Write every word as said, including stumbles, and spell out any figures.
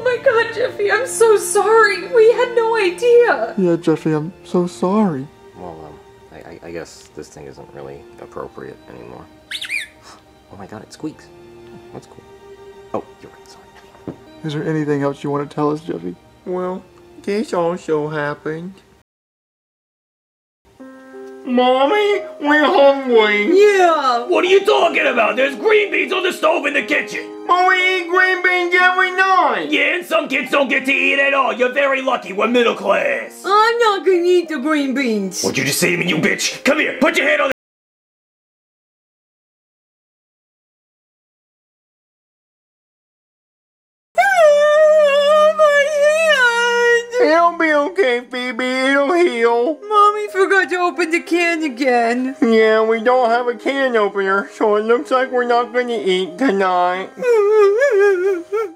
my god, Jeffy, I'm so sorry. We had no idea. Yeah, Jeffy, I'm so sorry. Well, um, I, I, I guess this thing isn't really appropriate anymore. Oh my god, it squeaks. Oh, that's cool. Oh, you're right, sorry. Is there anything else you want to tell us, Jeffy? Well, this also happened. Mommy, we're hungry. Yeah! What are you talking about? There's green beans on the stove in the kitchen! But we eat green beans every night. Yeah, and some kids don't get to eat at all. You're very lucky. We're middle class. I'm not gonna eat the green beans. What'd you just say to me, you bitch? Come here, put your hand on the It'll be okay, Phoebe. It'll heal. Mommy forgot to open the can again. Yeah, we don't have a can opener, so it looks like we're not gonna eat tonight.